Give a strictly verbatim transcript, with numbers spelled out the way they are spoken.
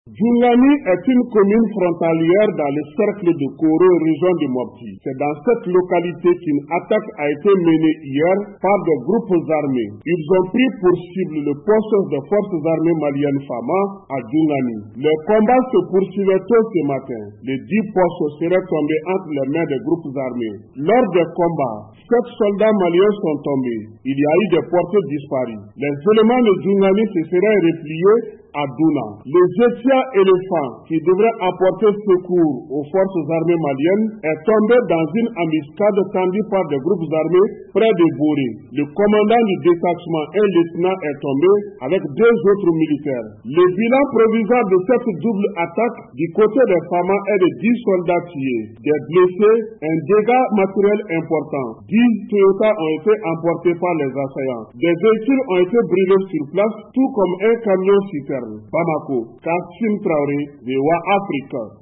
Djoungani est une commune frontalière dans le cercle de Koro, région de Mopti. C'est dans cette localité qu'une attaque a été menée hier par des groupes armés. Ils ont pris pour cible le poste des forces armées maliennes Fama à Djoungani. Les combats se poursuivaient tôt ce matin. Les dix postes seraient tombés entre les mains des groupes armés. Lors des combats, sept soldats maliens sont tombés. Il y a eu des porteurs disparus. Les éléments de Djoungani se seraient repliés à Douna. Le Zetia éléphant, qui devrait apporter secours aux forces armées maliennes, est tombé dans une embuscade tendue par des groupes armés près de Boré. Le commandant du détachement, un lieutenant, est tombé avec deux autres militaires. Le bilan provisoire de cette double attaque du côté des Fama est de dix soldats tués, des blessés, un dégât matériel important. dix Toyota ont été emportés par les assaillants. Des véhicules ont été brûlés sur place, tout comme un camion citerne. Bamako, Kassim Traoré, V O A Afrique.